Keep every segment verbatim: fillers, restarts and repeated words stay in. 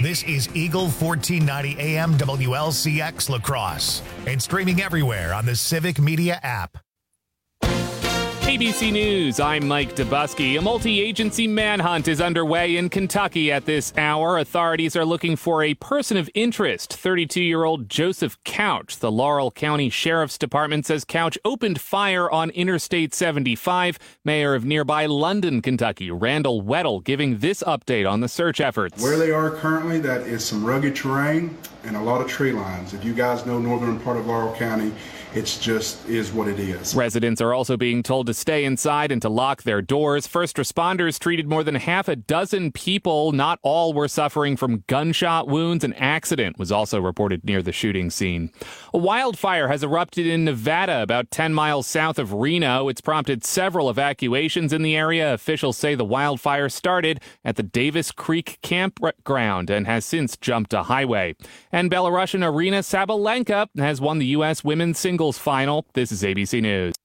This is Eagle fourteen ninety A M W L C X La Crosse and streaming everywhere on the Civic Media app. A B C News, I'm Mike Dubusky. A multi-agency manhunt is underway in Kentucky at this hour. Authorities are looking for a person of interest, thirty-two-year-old Joseph Couch. The Laurel County Sheriff's Department says Couch opened fire on Interstate seventy-five. Mayor of nearby London, Kentucky, Randall Weddle, giving this update on the search efforts. Where they are currently, that is some rugged terrain and a lot of tree lines. If you guys know northern part of Laurel County, it's just is what it is. Residents are also being told to stay inside and to lock their doors. First responders treated more than half a dozen people. Not all were suffering from gunshot wounds. An accident was also reported near the shooting scene. A wildfire has erupted in Nevada, about ten miles south of Reno. It's prompted several evacuations in the area. Officials say the wildfire started at the Davis Creek campground and has since jumped a highway. And Belarusian Aryna Sabalenka has won the U S women's singles final. This is A B C News.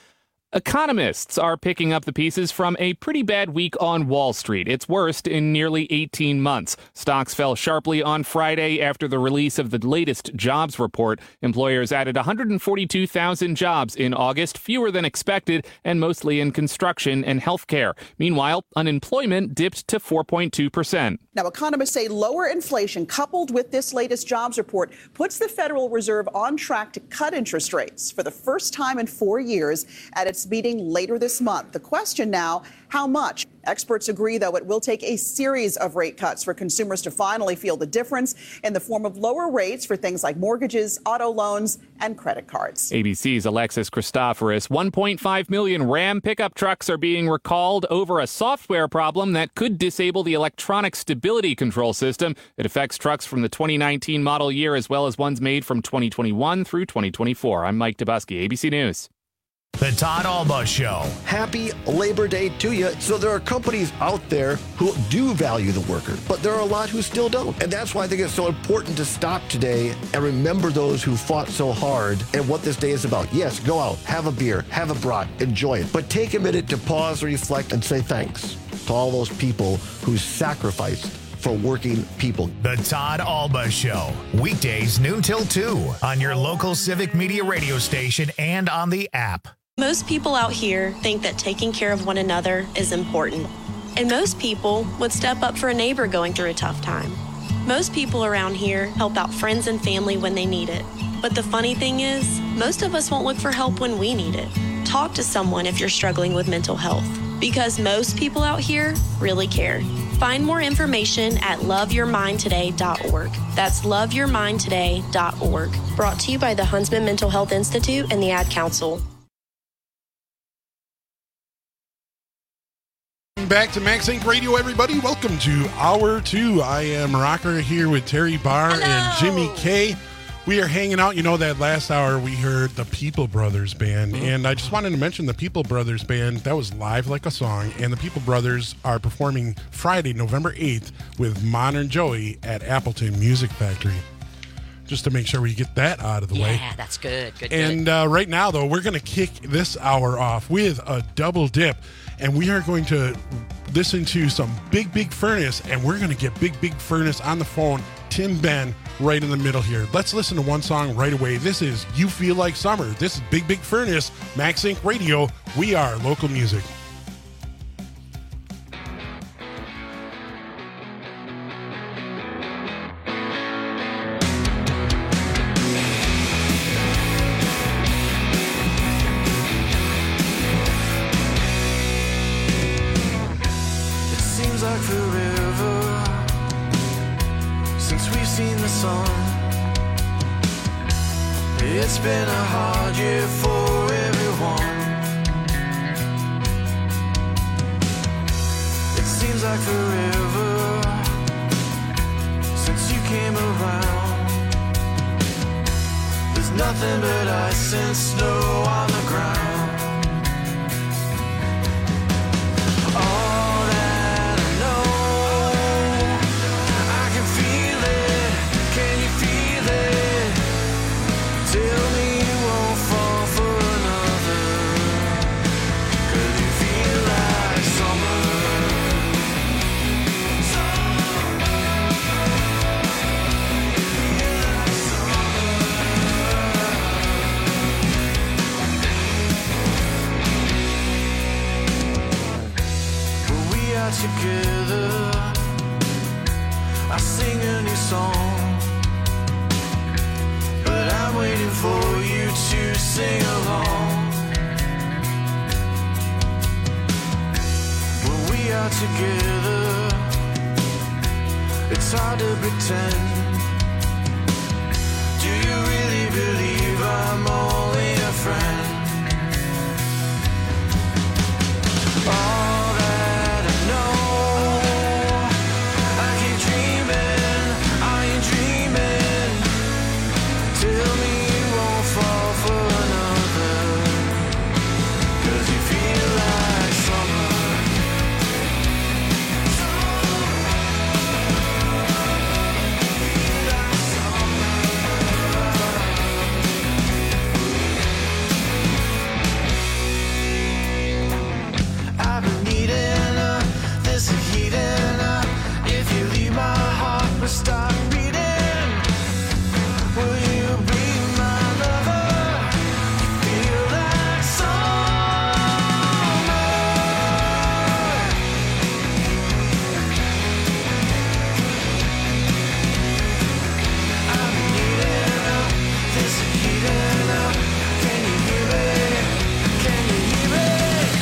Economists are picking up the pieces from a pretty bad week on Wall Street, its worst in nearly eighteen months. Stocks fell sharply on Friday after the release of the latest jobs report. Employers added one hundred forty-two thousand jobs in August, fewer than expected, and mostly in construction and healthcare. Meanwhile, unemployment dipped to four point two percent. Now, economists say lower inflation coupled with this latest jobs report puts the Federal Reserve on track to cut interest rates for the first time in four years at its meeting later this month. The question now, how much? Experts agree, though, it will take a series of rate cuts for consumers to finally feel the difference in the form of lower rates for things like mortgages, auto loans, and credit cards. A B C's Alexis Christoforous. one point five million Ram pickup trucks are being recalled over a software problem that could disable the electronic stability control system. It affects trucks from the twenty nineteen model year as well as ones made from twenty twenty-one through twenty twenty-four. I'm Mike Dubusky, A B C News. The Todd Alba Show. Happy Labor Day to you. So there are companies out there who do value the worker, but there are a lot who still don't. And that's why I think it's so important to stop today and remember those who fought so hard and what this day is about. Yes, go out, have a beer, have a brat, enjoy it. But take a minute to pause, reflect, and say thanks to all those people who sacrificed for working people. The Todd Alba Show. Weekdays noon till two on your local Civic Media radio station and on the app. Most people out here think that taking care of one another is important. And most people would step up for a neighbor going through a tough time. Most people around here help out friends and family when they need it. But the funny thing is, most of us won't look for help when we need it. Talk to someone if you're struggling with mental health, because most people out here really care. Find more information at love your mind today dot org. That's love your mind today dot org. Brought to you by the Huntsman Mental Health Institute and the Ad Council. Back to Max Inc Radio, everybody. Welcome to Hour two. I am Rocker here with Terry Barr Hello. and Jimmy K. We are hanging out. You know, that last hour we heard the People Brothers Band, and I just wanted to mention the People Brothers Band. That was Live Like a Song, and the People Brothers are performing Friday, November eighth with Modern Joey at Appleton Music Factory. Just to make sure we get that out of the yeah, way. Yeah, that's good. Good, and good. Uh, right now, though, we're going to kick this hour off with a double dip, and we are going to listen to some Big Big Furnace, and we're going to get Big Big Furnace on the phone, Tim Ben, right in the middle here. Let's listen to one song right away. This is You Feel Like Summer. This is Big Big Furnace, Max Inc Radio. We are local music. Like forever since we've seen the sun. It's been a hard year for everyone. It seems like forever since you came around. There's nothing but ice and snow on the ground. sing along. When we are together, it's hard to pretend. Do you really believe I'm only a friend? All that I know, I keep dreaming, I ain't dreaming. Tell me you won't fall for another, 'cause you feel like summer. I've been needing uh, this heating up. If you leave, my heart will start beating. Will you be my lover? Feel like summer. I've been needing uh, this heating up. Can you hear it? Can you hear it?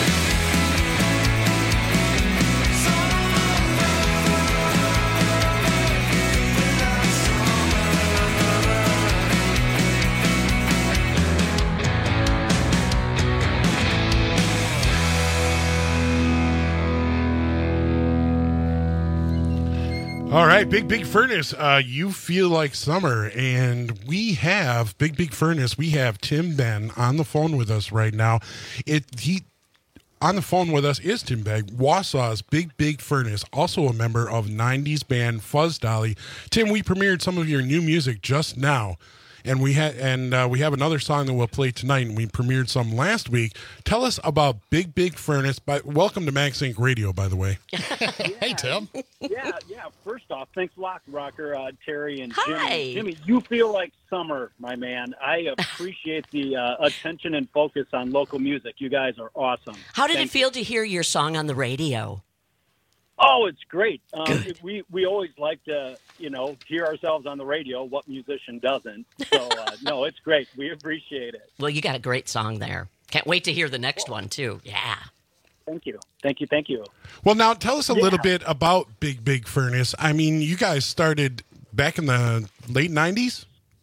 All right, Big Big Furnace, uh, you feel like summer, and we have Big Big Furnace. We have Tim Ben on the phone with us right now. It he on the phone with us is Tim Ben, Wausau's Big Big Furnace, also a member of nineties band Fuzz Dolly. Tim, we premiered some of your new music just now, and we had and uh, we have another song that we'll play tonight. And we premiered some last week. Tell us about Big Big Furnace. By, welcome to MaxSync Radio, by the way. Hey, Tim. Yeah, yeah. First off, thanks a lot, Rocker, uh, Terry, and Hi. Jimmy. Jimmy, you feel like summer, my man. I appreciate the uh, attention and focus on local music. You guys are awesome. How did Thank it feel to hear your song on the radio? Oh, it's great. Um, we we always like to, you know, hear ourselves on the radio. What musician doesn't? So, uh, no, it's great. We appreciate it. Well, you got a great song there. Can't wait to hear the next one, too. Yeah. Thank you. Thank you. Thank you. Well, now tell us a Yeah. little bit about Big Big Furnace. I mean, you guys started back in the late nineties?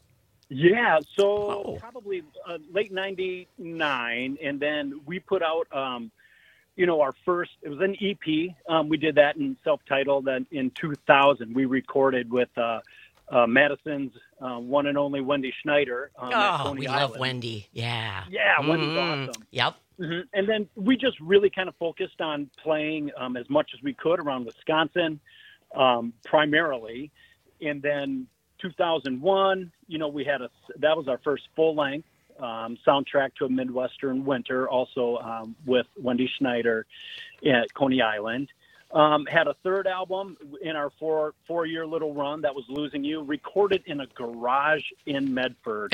Yeah, so Oh. probably uh, late ninety-nine, and then we put out, um, you know, our first, it was an E P. Um, we did that in self-titled, and in two thousand, we recorded with uh, uh, Madison's uh, one and only Wendy Schneider. Um, at Oh, Coney we Island. love Wendy. Yeah. Yeah, Wendy's Mhm. awesome. Yep. hmm And then we just really kind of focused on playing um, as much as we could around Wisconsin, um, primarily. And then two thousand one, you know, we had a, that was our first full length um, soundtrack to a Midwestern winter, also um, with Wendy Schneider at Coney Island. Um, had a third album in our four four year little run that was Losing You, recorded in a garage in Medford.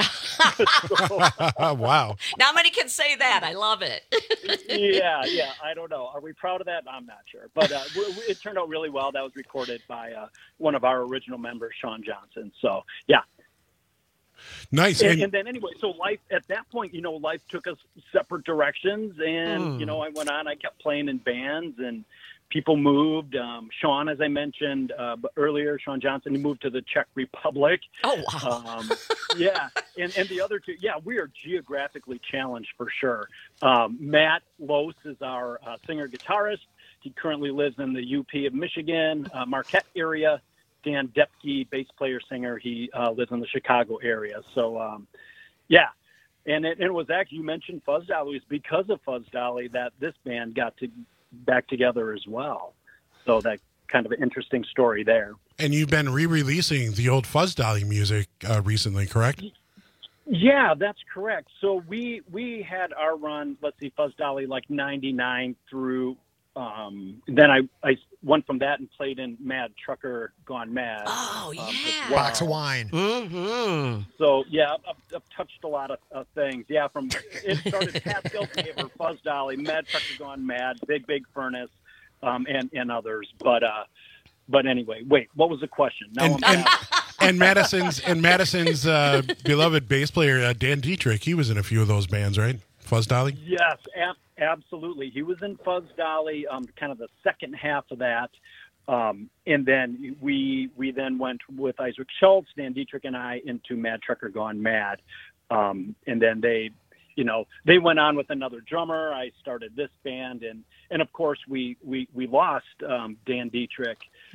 Wow. Not many can say that. I love it. yeah, yeah. I don't know. Are we proud of that? I'm not sure, but uh, we, we, it turned out really well. That was recorded by uh, one of our original members, Sean Johnson. So yeah. Nice. And, And, and then anyway, so life at that point, you know, life took us separate directions, and Mm. you know, I went on. I kept playing in bands, and people moved. Um, Sean, as I mentioned uh, earlier, Sean Johnson, he moved to the Czech Republic. Oh, wow. Um, yeah, and, and the other two, yeah, we are geographically challenged for sure. Um, Matt Lose is our uh, singer-guitarist. He currently lives in the U P of Michigan, uh, Marquette area. Dan Depke, bass player, singer, he uh, lives in the Chicago area. So, um, yeah. And it, it was actually, you mentioned Fuzz Dolly. It was because of Fuzz Dolly that this band got to back together as well. So that kind of an interesting story there. and you've been re-releasing the old Fuzz Dolly music uh, recently, correct? Yeah, that's correct. So we we had our run, let's see, Fuzz Dolly, like ninety-nine through, um, then I, I went from that and played in Mad Trucker Gone Mad. Oh, um, yeah. as well. Box of wine. Mm-hmm. So, yeah, I've, I've touched a lot of uh, things. Yeah, from it started Pascal Favor, Fuzz Dolly, Mad Trucker Gone Mad, Big Big Furnace, um, and, and others. But uh, but anyway, wait, what was the question? Now And, I'm and, and Madison's and Madison's uh, beloved bass player uh, Dan Dietrich, he was in a few of those bands, right? Fuzz Dolly? Yes, ab- absolutely. He was in Fuzz Dolly, um, kind of the second half of that. Um, and then we we then went with Isaac Schultz, Dan Dietrich, and I into Mad Trucker Gone Mad. Um, and then they, you know, they went on with another drummer. I started this band, and, and of course we we we lost um, Dan Dietrich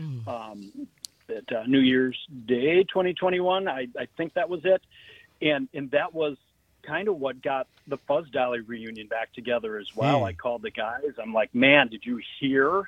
um, at uh, New Year's Day, twenty twenty-one. I, I think that was it, and and that was kind of what got the Fuzz Dolly reunion back together as well. Mm. I called the guys. I'm like, man, did you hear?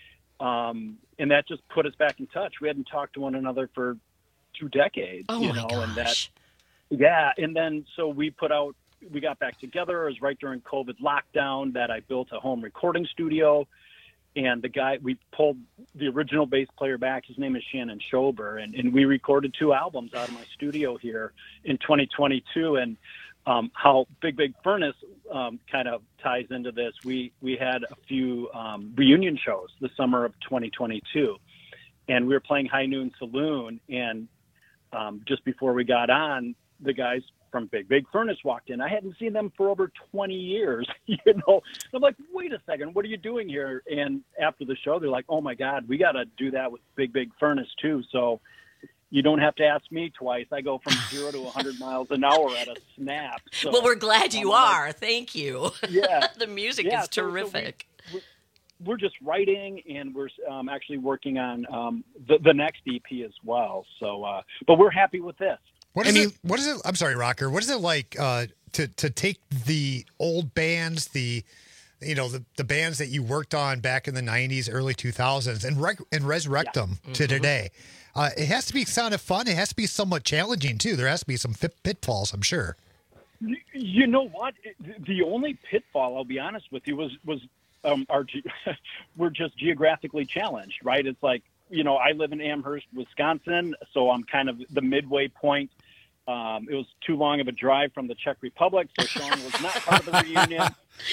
Um, and that just put us back in touch. We hadn't talked to one another for two decades, Oh you my know, gosh. and that, yeah. And then, so we put out, we got back together. It was right during COVID lockdown that I built a home recording studio. And the guy, we pulled the original bass player back. His name is Shannon Schober. And, and we recorded two albums out of my studio here in twenty twenty-two. And um, how Big Big Furnace um, kind of ties into this, we, we had a few um, reunion shows the summer of twenty twenty-two. And we were playing High Noon Saloon. And um, just before we got on, the guys from Big Big Furnace walked in. I hadn't seen them for over twenty years, you know. I'm like, wait a second, what are you doing here? And after the show, they're like, oh my God, we got to do that with Big Big Furnace too. So you don't have to ask me twice. I go from zero to one hundred miles an hour at a snap. So, Well, we're glad you I'm like, are. Thank you. Yeah. The music Yeah, is so- so we- terrific. we- We're just writing, and we're um, actually working on um, the, the next E P as well. So, uh, but we're happy with this. What is it? What is it? I'm sorry, Rocker. What is it like uh, to to take the old bands, the you know the, the bands that you worked on back in the nineties, early two thousands, and rec- and resurrect them to today? Uh, it has to be kind of fun. It has to be somewhat challenging too. There has to be some fit- pitfalls, I'm sure. You- You know what? It- The only pitfall, I'll be honest with you, was was um, our ge- we're just geographically challenged, right? It's like, you know, I live in Amherst, Wisconsin, so I'm kind of the midway point. Um, it was too long of a drive from the Czech Republic, so Sean was not part of the reunion.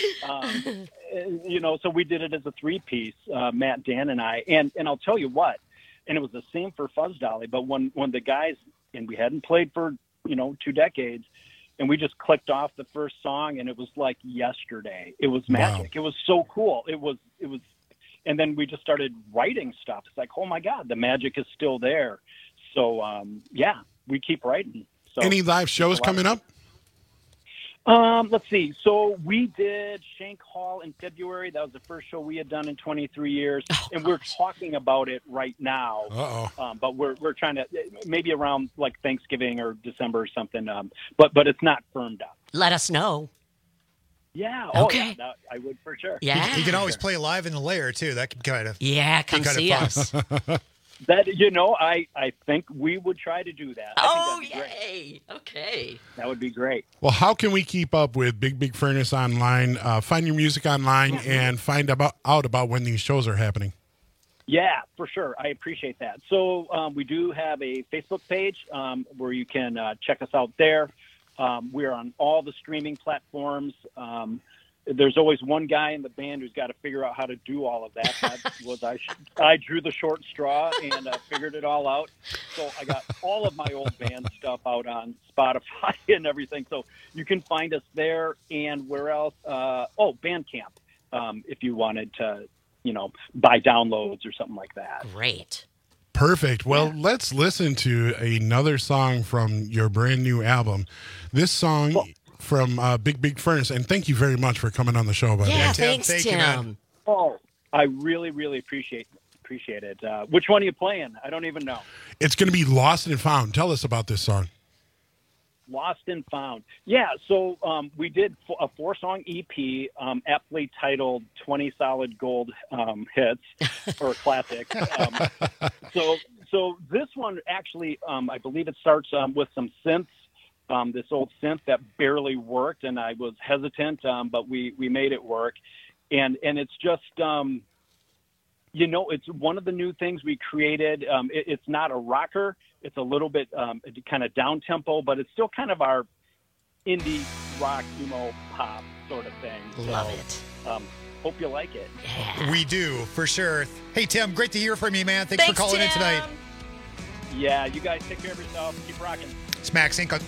Um, you know, so we did it as a three-piece, uh, Matt, Dan, and I. And and I'll tell you what, and it was the same for Fuzz Dolly, but when, when the guys, and we hadn't played for, you know, two decades, and we just clicked off the first song, and it was like yesterday. It was magic. Wow. It was so cool. It was, it was, and then we just started writing stuff. It's like, oh my God, the magic is still there. So, um, yeah, we keep writing. So, Any live shows coming up? Um, let's see. So we did Shank Hall in February. That was the first show we had done in twenty-three years, Oh, and we're talking about it right now. Uh-oh. Um, but we're we're trying to maybe around like Thanksgiving or December or something. Um, but but it's not firmed up. Let us know. Yeah. Oh, Okay. yeah, that- I would for sure. Yeah. He can always play live in the lair too. That can kind of Yeah, come kind of see fun. us. That you know, I I think we would try to do that. I Oh, think that'd be great. yay. Okay. That would be great. Well, how can we keep up with Big Big Furnace online, uh, find your music online, and find about, out about when these shows are happening? Yeah, for sure. I appreciate that. So um, we do have a Facebook page um, where you can uh, check us out there. Um, we're on all the streaming platforms. Um, there's always one guy in the band who's got to figure out how to do all of that. That was I. I drew the short straw and uh, figured it all out. So I got all of my old band stuff out on Spotify and everything. So you can find us there. And where else? Uh, oh, Bandcamp. Um, if you wanted to, you know, buy downloads or something like that. Great. Perfect. Well, let's listen to another song from your brand new album. This song Well, from uh, Big Big Furnace, and thank you very much for coming on the show. By the Yeah, way, Tim, thanks, thank you, Tim. man. Oh, I really, really appreciate appreciate it. Uh, which one are you playing? I don't even know. it's going to be Lost and Found. Tell us about this song. Lost and Found. Yeah, so um, we did f- a four-song E P, um, aptly titled twenty Solid Gold um, Hits, or Classics. Um, so so this one actually, um, I believe it starts um, with some synths, um, this old synth that barely worked, and I was hesitant, um, but we, we made it work. And, and it's just... Um, You know, it's one of the new things we created. Um, it, it's not a rocker. It's a little bit um, kind of down tempo, but it's still kind of our indie rock, emo pop sort of thing. Love so, it. Um, hope you like it. Yeah. We do, for sure. Hey, Tim, great to hear from you, man. Thanks, Thanks, for calling Tim. in tonight. Yeah, you guys take care of yourself. Keep rocking. It's Max Inc.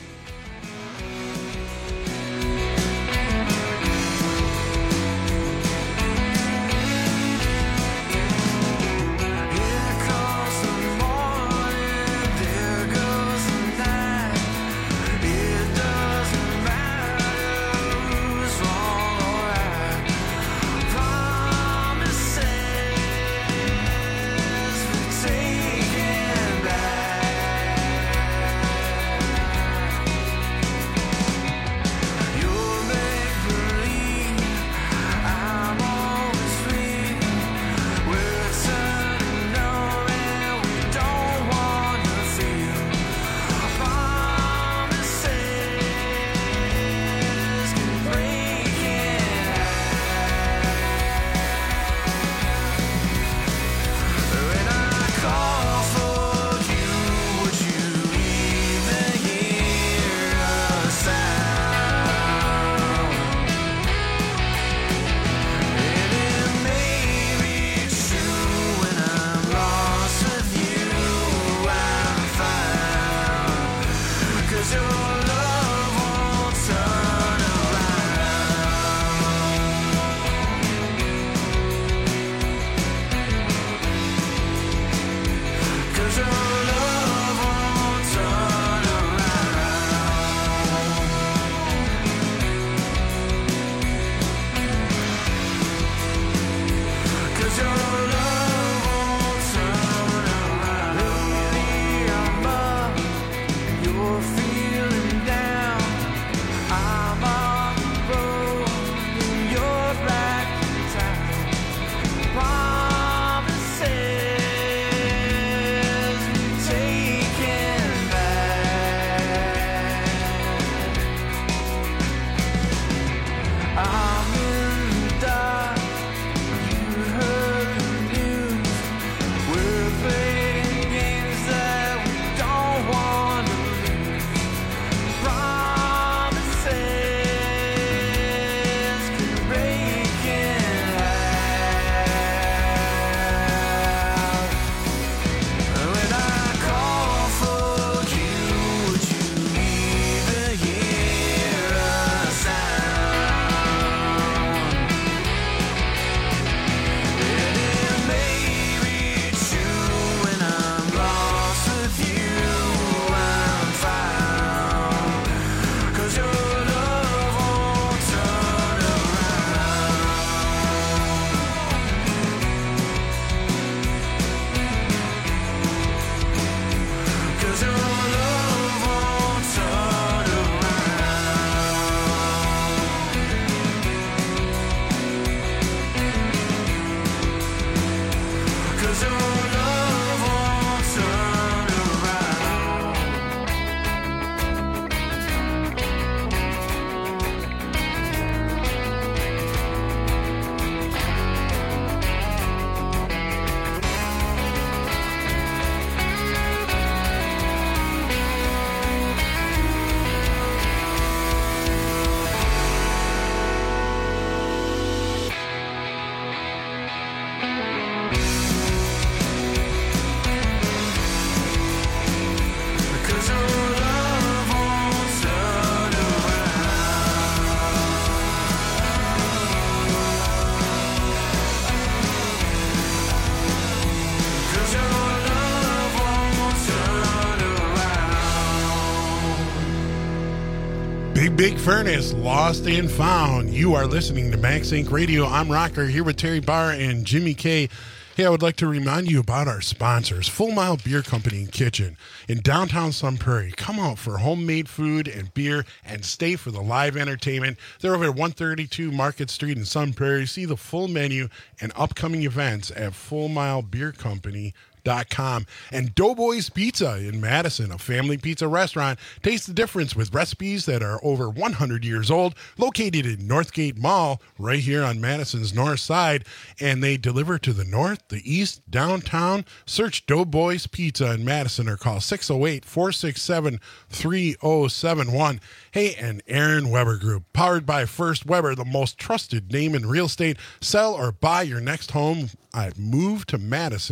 Big Big Furnace, Lost and Found. You are listening to Max Inc Radio. I'm Rocker here with Terry Barr and Jimmy K. Hey, I would like to remind you about our sponsors, Full Mile Beer Company and Kitchen in downtown Sun Prairie. Come out for homemade food and beer and stay for the live entertainment. They're over at one thirty-two Market Street in Sun Prairie. See the full menu and upcoming events at full mile beer company dot com. And Doughboys Pizza in Madison, a family pizza restaurant. Taste the difference with recipes that are over one hundred years old, located in Northgate Mall, right here on Madison's north side. And they deliver to the north, the east, downtown. Search Doughboys Pizza in Madison or call six oh eight, four six seven, three oh seven one. Hey, and Aaron Weber Group, powered by First Weber, the most trusted name in real estate. Sell or buy your next home at move to madison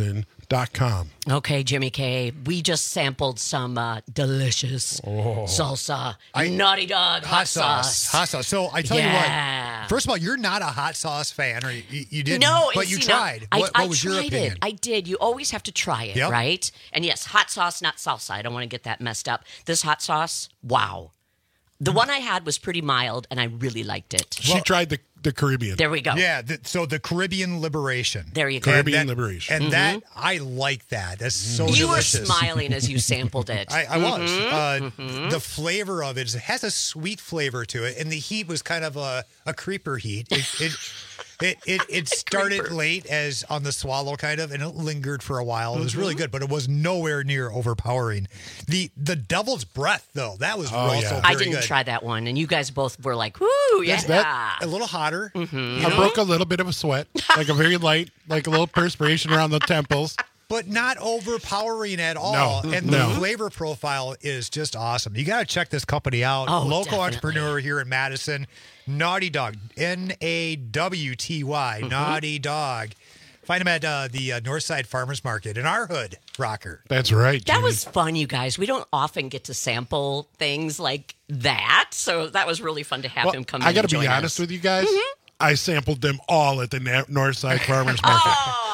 dot com. Okay, Jimmy K. We just sampled some uh, delicious Oh. salsa, I- naughty dog hot, sauce. Hot sauce. So I tell Yeah. you what. First of all, you're not a hot sauce fan, or you, you didn't. No, but and you see, now, tried. I, what I what was tried your opinion? it. I did. You always have to try it, Yep. right? And yes, hot sauce, not salsa. I don't want to get that messed up. This hot sauce, wow. The one I had was pretty mild, and I really liked it. She tried the, the Caribbean. There we go. Yeah, the, so the Caribbean Liberation. There you go. Caribbean And that- Liberation. And Mhm. that, I like that. That's so You were delicious. smiling as you sampled it. I, I was. Mhm, Uh, mhm. The flavor of it, it has a sweet flavor to it, and the heat was kind of a, a creeper heat. It it it, it, it started creeper. late as on the swallow kind of, and it lingered for a while. It was really Mhm. good, but it was nowhere near overpowering. The the devil's breath though, that was Oh, also yeah. very I didn't good. try that one, and you guys both were like, "Woo, yeah!" That's that- A little hotter. Mhm. I broke a little bit of a sweat, like a very light, like a little perspiration around the temples. But not overpowering at all. No, and no. the flavor profile is just awesome. You got to check this company out. Oh, Local definitely. entrepreneur here in Madison, Naughty Dog, N A W T Y, Mm-hmm. Naughty Dog. Find them at uh, the uh, Northside Farmers Market in our hood, Rocker. That's right. That Jimmy. was fun, you guys. We don't often get to sample things like that, so that was really fun to have Well, him come. I got got to be honest us. with you guys. Mm-hmm. I sampled them all at the Na- Northside Farmers Market.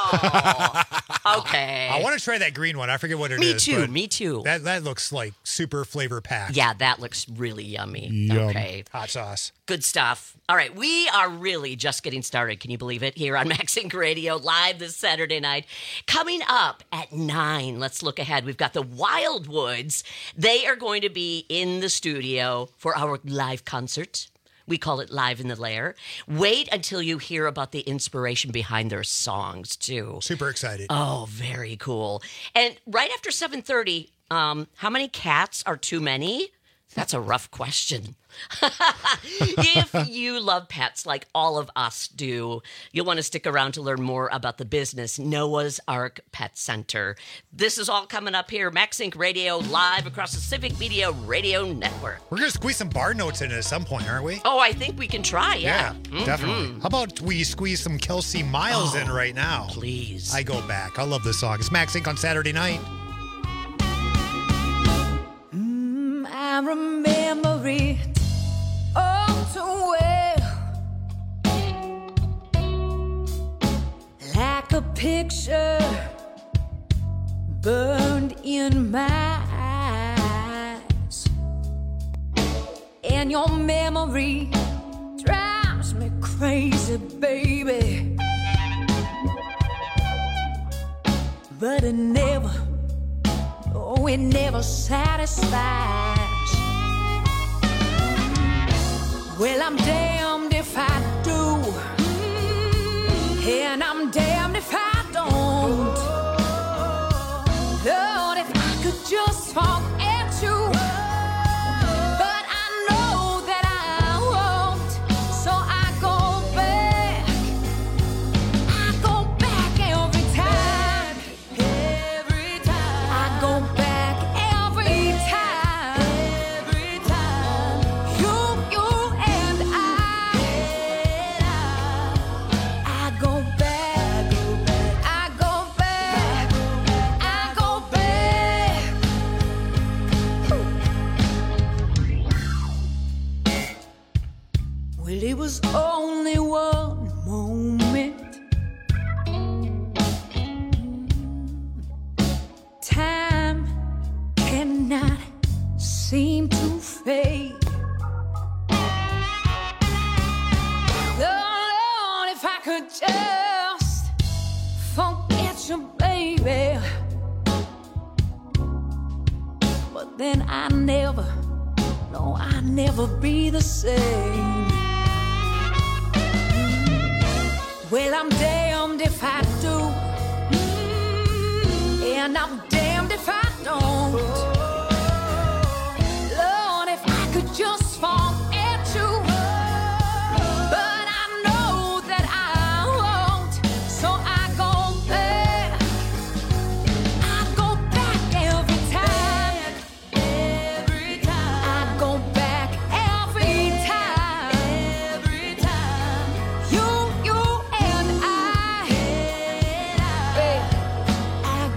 Oh, okay. I want to try that green one. I forget what it is. Me too. but Me too. That that looks like super flavor packed. Yeah, that looks really yummy. Yum. Okay. Hot sauce. Good stuff. All right, we are really just getting started. Can you believe it? Here on Max Inc Radio, live this Saturday night. Coming up at nine, let's look ahead. We've got the Wildwoods. They are going to be in the studio for our live concert. We call it Live in the Lair. Wait until you hear about the inspiration behind their songs, too. Super excited. Oh, very cool. And right after seven thirty, um, how many cats are too many? That's a rough question. If you love pets like all of us do, you'll want to stick around to learn more about the business, Noah's Ark Pet Center. This is all coming up here, Max Inc Radio, live across the Civic Media Radio Network. We're going to squeeze some bar notes in at some point, aren't we? Oh, I think we can try, yeah. Mhm. definitely. How about we squeeze some Kelsey Miles in Oh, right now? Please. I go back. I love this song. It's Max Inc on Saturday night. I remember it all too well, like a picture burned in my eyes, and your memory drives me crazy, baby, but it never, oh, it never satisfies. Well, I'm damned if I do, and I'm damned if I don't. Lord, if I could just talk at you, but I know that I won't. So I go back, I go back every time, every time. I go back every time, every time. You, you and I, I go back, I go back, I go back. Well, it was only one moment. Time cannot seem to fade. Oh, Lord, if I could just forget you, baby. But then I never, no, I never be the same. Well, I'm damned if I do, and I'm damned if I don't. Lord, if I could just fall at you, but I know that I won't. So I go back, I go back every time, every time. I go back every time, every time. You, you and I, I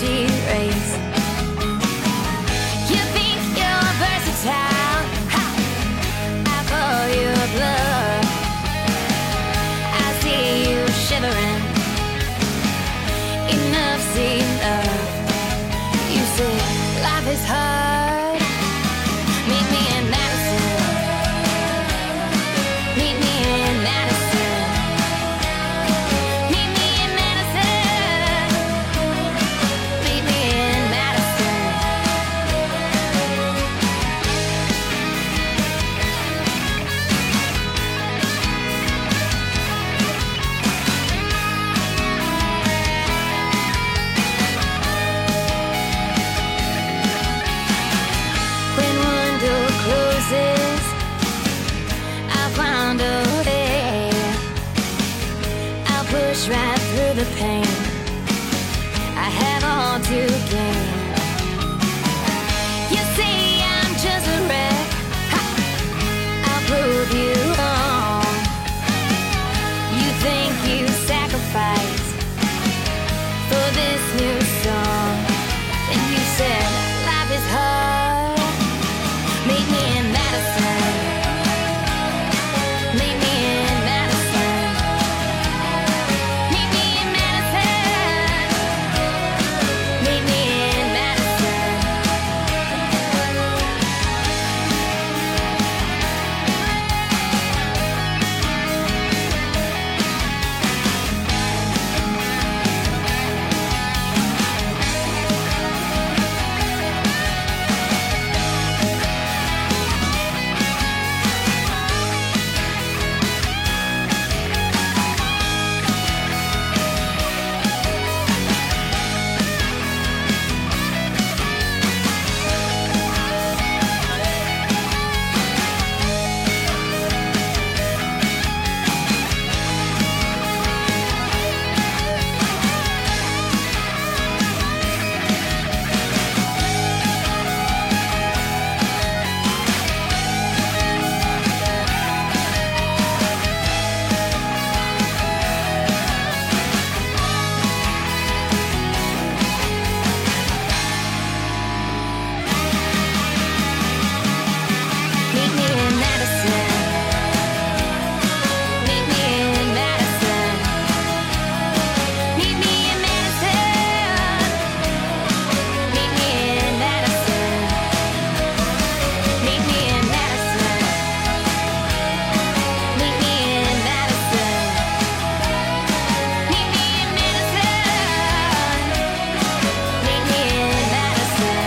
empty race. You think you're versatile, ha! I call you bluff. I see you shivering. Enough's enough. You say life is hard. Meet me in Madison. Meet me in Madison. Meet me in Madison. Meet me in Madison. When one door closes, I'll find a way. I'll push right through the pain. I have all to gain. You say I'm just a wreck. Ha! I'll prove you wrong. You think you sacrifice for this new song. And you said life is hard. Meet me in Madison. Meet me in Madison. Meet me in Madison. Meet me in Madison. Meet me in Madison. Meet me in Madison. Meet me in Madison. Meet me in Madison. Meet me in Madison. Meet me in Madison. Meet me in Madison. Meet me in Madison.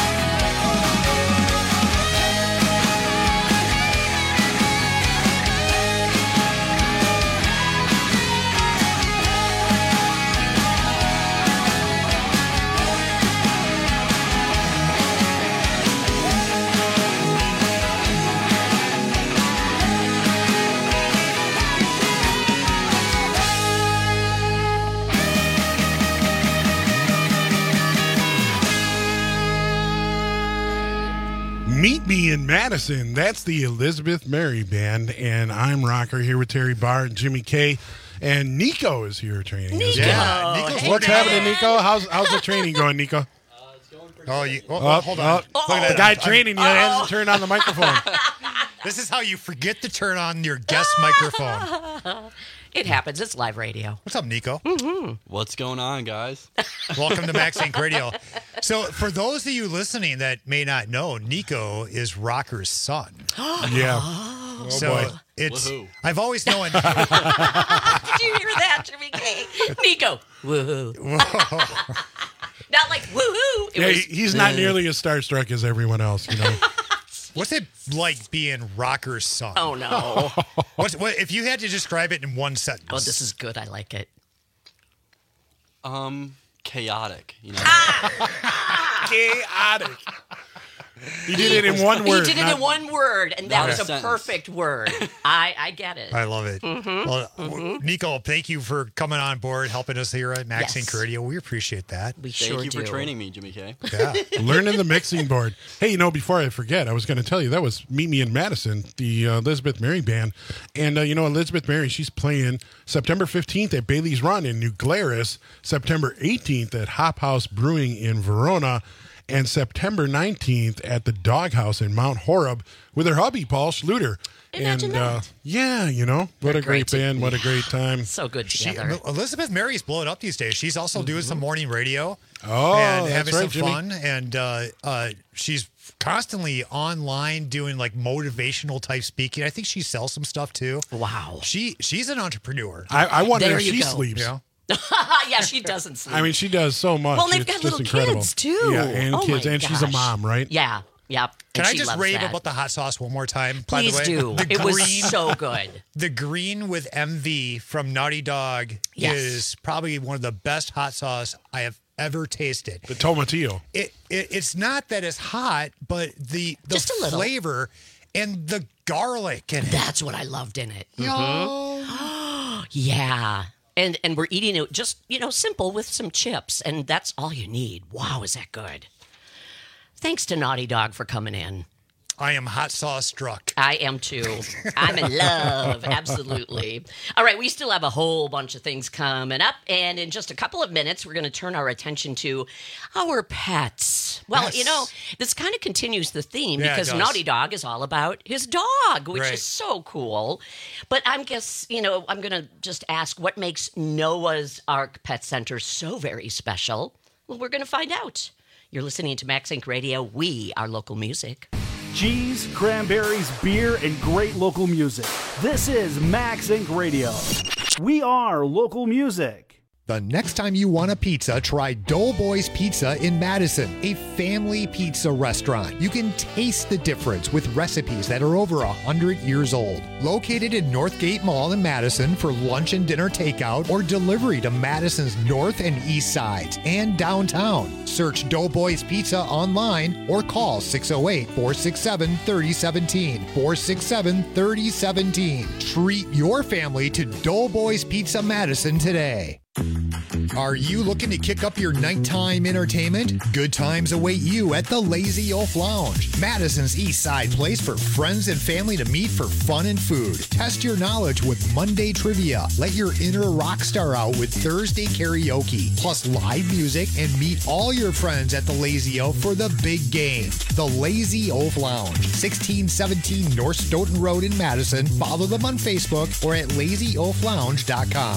Meet Me in Madison. That's the Elizabeth Mary Band, and I'm Rocker here with Terry Barr and Jimmy K. And Nico is here training us. Nico. Yeah, Nico's What's working happening, on- Nico? How's how's the training going, Nico? Oh, you, oh, Oh, hold oh, on. Look at the that. guy I'm- training you hasn't turned on the microphone. This is how you forget to turn on your guest microphone. It happens. It's live radio. What's up, Nico? Mm-hmm. What's going on, guys? Welcome to Max Inc Radio. So, for those of you listening that may not know, Nico is Rocker's son. Yeah. Oh, so boy. it's. Woohoo. I've always known. Did you hear that, Jimmy K? Nico. Woohoo. Not like woohoo. It Yeah, was, he- he's not nearly as starstruck as everyone else, you know. What's it like being Rocker's son? Oh, no. What's, what if you had to describe it in one sentence? Oh, this is good. I like it. Um, chaotic. You know, Chaotic. He did it in one word. He did it not- in one word, and that not was a a sentence. perfect word. I, I get it. I love it. Mhm, Well, mhm. Nico, thank you for coming on board, helping us here at Max Yes. Inc Radio. We appreciate that. We Thank you for training me, Jimmy K. Yeah. Learning the mixing board. Hey, you know, before I forget, I was going to tell you that was Meet Me in Madison, the uh, Elizabeth Mary band. And, uh, you know, Elizabeth Mary, she's playing September fifteenth at Bailey's Run in New Glarus, September eighteenth at Hop House Brewing in Verona, and September nineteenth at the Doghouse in Mount Horeb with her hubby, Paul Schluter. Imagine and, uh, yeah, you know, what They're a great, great. band. What a great time. So good She, together. Elizabeth Mary's blowing up these days. She's also doing some morning radio. Oh, and that's having right, some Jimmy. fun. And uh, uh, she's constantly online doing like motivational type speaking. I think she sells some stuff too. Wow. She she's an entrepreneur. I, I wonder There if you she go. sleeps. Yeah. Yeah, she doesn't sleep. I mean, she does so much. well, they've It's got just little incredible. kids too. Yeah, and Oh kids, my and she's a gosh. mom, right? Yeah, yeah. Can And I she just loves rave that. about the hot sauce one more time? Please by the way? do. The It was green- so good. The green with M V from Naughty Dog Yes. is probably one of the best hot sauce I have ever tasted. The tomatillo. It, it it's not that it's hot, but the the Just a little. flavor and the garlic in it. That's what I loved in it. Yo. Mhm. Yeah. And and we're eating it just, you know, simple with some chips, and that's all you need. Wow, is that good? Thanks to Naughty Dog for coming in. I am hot sauce struck. I am too. I'm in love. Absolutely. All right, we still have a whole bunch of things coming up. And in just a couple of minutes, we're going to turn our attention to our pets. Well, Yes. you know, this kind of continues the theme Yeah, it because does. Naughty Dog is all about his dog, which Right. is so cool. But I'm guess, you know, I'm going to just ask what makes Noah's Ark Pet Center so very special. Well, we're going to find out. You're listening to Max Inc Radio. We are local music. Cheese, cranberries, beer, and great local music. This is Max Inc Radio. We are local music. The next time you want a pizza, try Doughboys Pizza in Madison, a family pizza restaurant. You can taste the difference with recipes that are over one hundred years old. Located in Northgate Mall in Madison for lunch and dinner takeout or delivery to Madison's north and east sides and downtown. Search Doughboys Pizza online or call six oh eight, four six seven, three oh one seven, four six seven, three oh one seven. Treat your family to Doughboys Pizza Madison today. Are you looking to kick up your nighttime entertainment? Good times await you at the Lazy Oaf Lounge, Madison's East Side place for friends and family to meet for fun and food. Test your knowledge with Monday trivia. Let your inner rock star out with Thursday karaoke, plus live music, and meet all your friends at the Lazy Oaf for the big game. The Lazy Oaf Lounge, sixteen seventeen North Stoughton Road in Madison. Follow them on Facebook or at lazy oaf lounge dot com.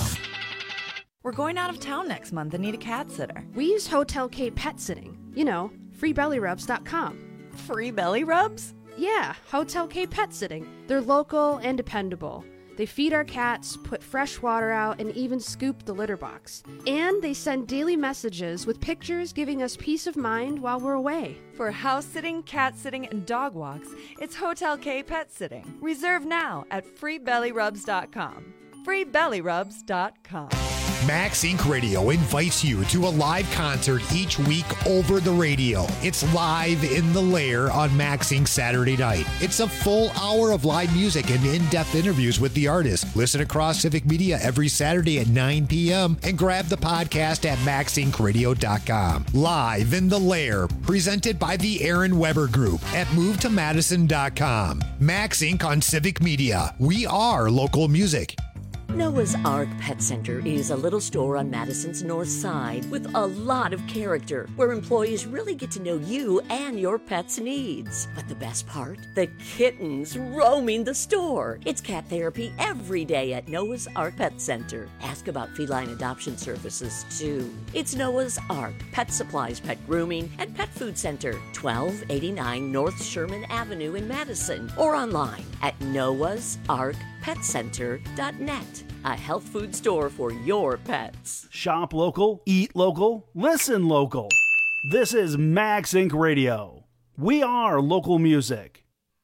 We're going out of town next month and need a cat sitter. We use Hotel K Pet Sitting. You know, free belly rubs dot com. Free belly rubs? Yeah, Hotel K Pet Sitting. They're local and dependable. They feed our cats, put fresh water out, and even scoop the litter box. And they send daily messages with pictures giving us peace of mind while we're away. For house sitting, cat sitting, and dog walks, it's Hotel K Pet Sitting. Reserve now at free belly rubs dot com. free belly rubs dot com. Max Inc Radio invites you to a live concert each week over the radio. It's Live in the Lair on Max Inc Saturday night. It's a full hour of live music and in-depth interviews with the artist. Listen across Civic Media every Saturday at nine p.m. and grab the podcast at max inc radio dot com. Live in the Lair, presented by the Aaron Weber Group at move to madison dot com. Max Inc on Civic Media. We are local music. Noah's Ark Pet Center is a little store on Madison's north side with a lot of character where employees really get to know you and your pet's needs. But the best part? The kittens roaming the store. It's cat therapy every day at Noah's Ark Pet Center. Ask about feline adoption services too. It's Noah's Ark Pet Supplies, Pet Grooming, and Pet Food Center, twelve eighty-nine North Sherman Avenue in Madison, or online at noahs ark pet center dot net. A health food store for your pets. Shop local, eat local, listen local. This is Max Inc Radio. We are local music.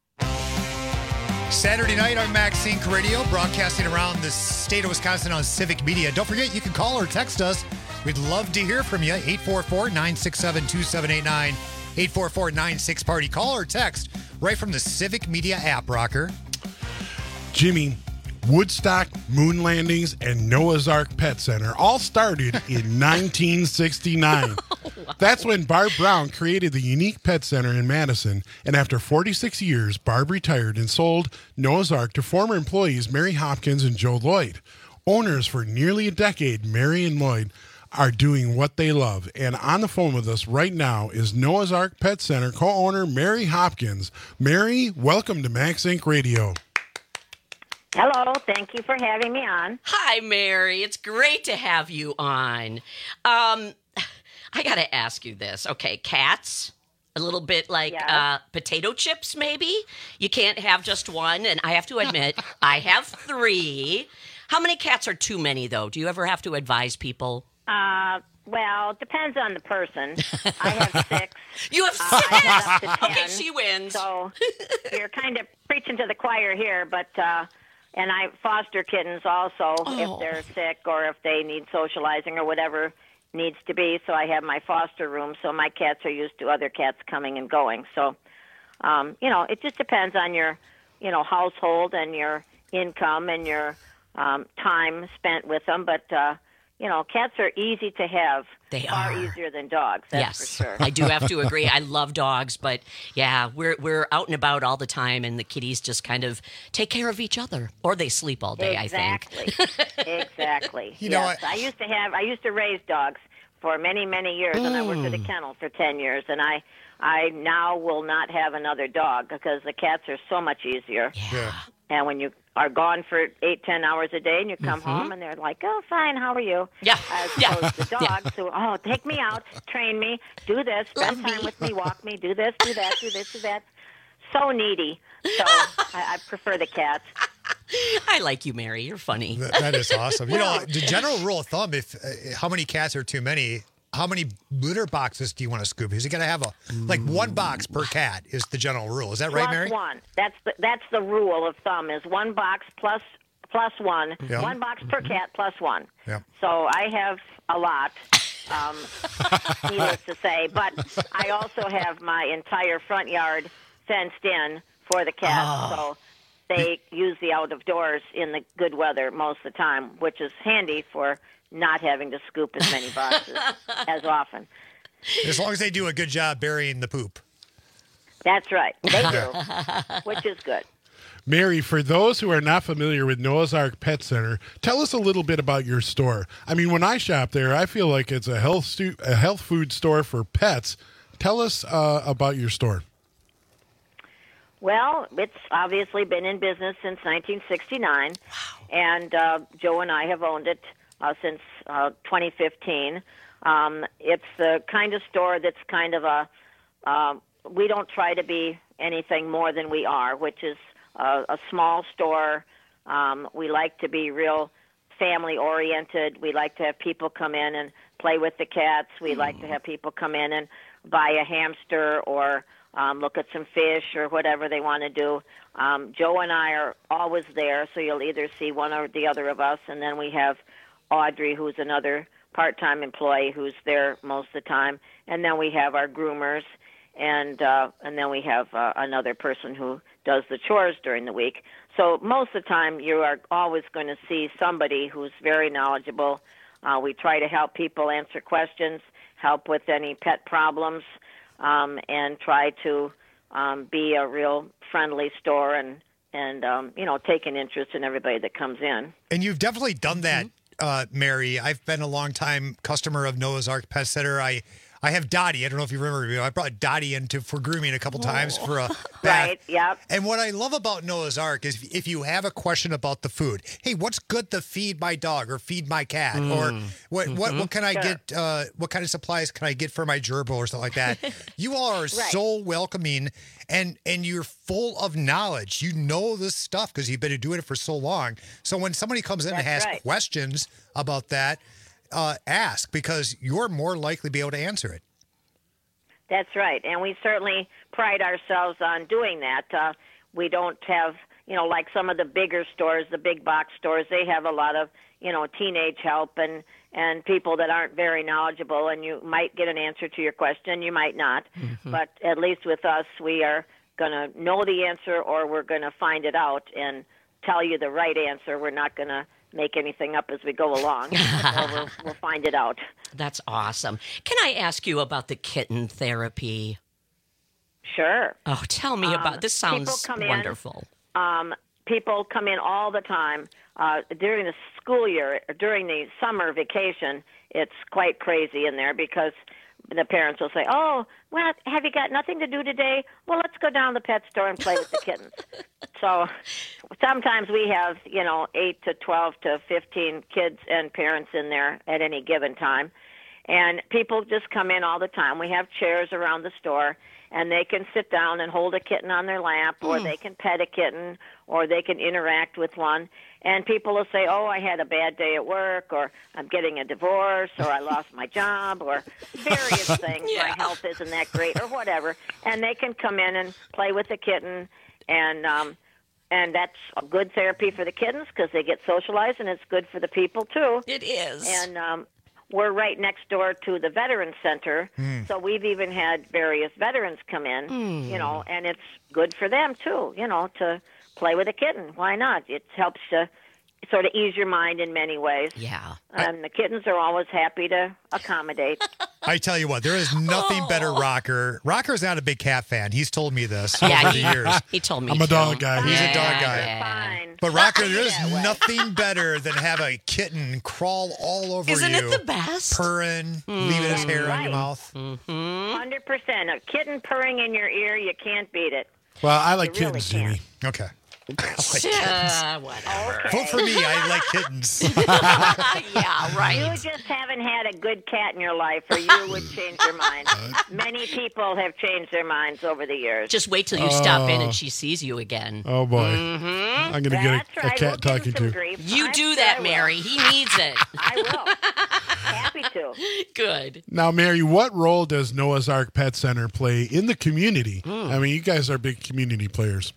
Saturday night on Max Inc Radio, broadcasting around the state of Wisconsin on Civic Media. Don't forget, you can call or text us. We'd love to hear from you. eight four four, nine six seven, two seven eight nine. eight four four nine six party. Call or text right from the Civic Media app, Rocker. Jimmy, Woodstock, moon landings, and Noah's Ark Pet Center all started in nineteen sixty-nine. That's when Barb Brown created the unique pet center in Madison, and after forty-six years, Barb retired and sold Noah's Ark to former employees Mary Hopkins and Joe Lloyd. Owners for nearly a decade, Mary and Lloyd, are doing what they love. And on the phone with us right now is Noah's Ark Pet Center co-owner Mary Hopkins. Mary, welcome to Max Inc Radio. Hello, thank you for having me on. Hi, Mary. It's great to have you on. Um, I got to ask you this. Okay, cats, a little bit like Yeah. uh, potato chips, maybe? You can't have just one, and I have to admit, I have three. How many cats are too many, though? Do you ever have to advise people? Uh, well, it depends on the person. I have six. You have Uh, I have up to ten. Okay, she wins. So you're kind of preaching to the choir here, but uh, and I foster kittens also Oh. if they're sick or if they need socializing or whatever needs to be. So I have my foster room, so my cats are used to other cats coming and going. So, um, you know, it just depends on your, you know, household and your income and your um, time spent with them. But uh, you know, cats are easy to have. They far are. easier than dogs. That's Yes, for sure. I do have to agree. I love dogs, but yeah, we're we're out and about all the time, and the kitties just kind of take care of each other, or they sleep all day. Exactly. I think. Exactly. You know yes, I used to have. I used to raise dogs for many, many years, and I worked at a Mm. kennel for ten years, and I, I now will not have another dog because the cats are so much easier. Yeah. And when you are gone for eight, ten hours a day, and you come Mhm. home, and they're like, "Oh, fine, how are you?" Yeah. As Yeah. opposed to dogs who, "Oh, take me out, train me, do this, spend Love time me." with me, walk me, do this, do that, do this, do that." So needy. So I, I prefer the cats. I like you, Mary. You're funny. That, that is awesome. You know, the general rule of thumb, if uh, how many cats are too many, how many litter boxes do you want to scoop? Is you got to have a like one box per cat is the general rule. Is that right, Plus Mary? one. That's the that's the rule of thumb is one box plus plus one. Yeah. One box per cat plus one. Yeah. So I have a lot, um, needless to say. But I also have my entire front yard fenced in for the cats. Oh. So they use the out of doors in the good weather most of the time, which is handy for not having to scoop as many boxes as often. As long as they do a good job burying the poop. That's right. They do, which is good. Mary, for those who are not familiar with Noah's Ark Pet Center, tell us a little bit about your store. I mean, when I shop there, I feel like it's a health stu- a health food store for pets. Tell us uh, about your store. Well, it's obviously been in business since nineteen sixty-nine, and uh, Joe and I have owned it uh, since uh, twenty fifteen. Um, it's the kind of store that's kind of a, uh, we don't try to be anything more than we are, which is a, a small store. Um, we like to be real family-oriented. We like to have people come in and play with the cats. We like to have people come in and buy a hamster or um, look at some fish or whatever they want to do. Um, Joe and I are always there, so you'll either see one or the other of us, and then we have Audrey, who's another part-time employee who's there most of the time, and then we have our groomers, and uh, and then we have uh, another person who does the chores during the week. So most of the time, you are always going to see somebody who's very knowledgeable. Uh, we try to help people answer questions, help with any pet problems, um, and try to um, be a real friendly store and and um, you know take an interest in everybody that comes in. And you've definitely done that, uh, Mary. I've been a long time customer of Noah's Ark Pet Center. I I have Dottie. I don't know if you remember me. I brought Dottie into for grooming a couple times for a bath. Right, yep. And what I love about Noah's Ark is if you have a question about the food, hey, what's good to feed my dog or feed my cat, Mm. or what what Mhm. what can I Sure. get? Uh, what kind of supplies can I get for my gerbil or something like that? You all are so welcoming, and and you're full of knowledge. You know this stuff because you've been doing it for so long. So when somebody comes in and That's has right. questions about that, uh, ask because you're more likely to be able to answer it. That's right, and we certainly pride ourselves on doing that. Uh, we don't have, you know, like some of the bigger stores, the big box stores, they have a lot of you know, teenage help and, and people that aren't very knowledgeable, and you might get an answer to your question, you might not. Mm-hmm. But at least with us, we are going to know the answer, or we're going to find it out and tell you the right answer. We're not going to make anything up as we go along. So we'll, we'll find it out. That's awesome. Can I ask you about the kitten therapy? Sure. Oh, tell me Um, about this. people Sounds come in, wonderful. Um, people come in all the time. Uh, during the school year, during the summer vacation, it's quite crazy in there because the parents will say, oh, well, have you got nothing to do today? Well, let's go down to the pet store and play with the kittens. So sometimes we have, you know, eight to twelve to fifteen kids and parents in there at any given time. And people just come in all the time. We have chairs around the store, and they can sit down and hold a kitten on their lap, or Mm. they can pet a kitten, or they can interact with one. And people will say, oh, I had a bad day at work, or I'm getting a divorce, or I lost my job, or various things. Yeah. My health isn't that great, or whatever. And they can come in and play with the kitten, and um, and that's a good therapy for the kittens because they get socialized, and it's good for the people, too. It is. And um, we're right next door to the Veterans Center, Mm. so we've even had various veterans come in, Mm. you know, and it's good for them, too, you know, to play with a kitten. Why not? It helps to sort of ease your mind in many ways. Yeah. And the kittens are always happy to accommodate. I tell you what, there is nothing better, Rocker. Rocker's not a big cat fan. He's told me this Yeah, over he- the years. he told me I'm a too. dog guy. He's Yeah, a dog guy. yeah. But Rocker, there is nothing better than have a kitten crawl all over Isn't you. it the best? Purring, leaving his hair on your mouth. Mm-hmm. one hundred percent. A kitten purring in your ear, you can't beat it. Well, I like You really kittens, Jimmy. Okay. Uh, whatever. Vote for me. I like kittens. Yeah, right. You just haven't had a good cat in your life, or you would change your mind. Many people have changed their minds over the years. Just wait till you stop in Oh. and she sees you again. Oh, boy. Mm-hmm. I'm going to get a, a cat talking to. You do that, Mary. He needs it. I will. Happy to. Good. Now, Mary, what role does Noah's Ark Pet Center play in the community? I mean, you guys are big community players.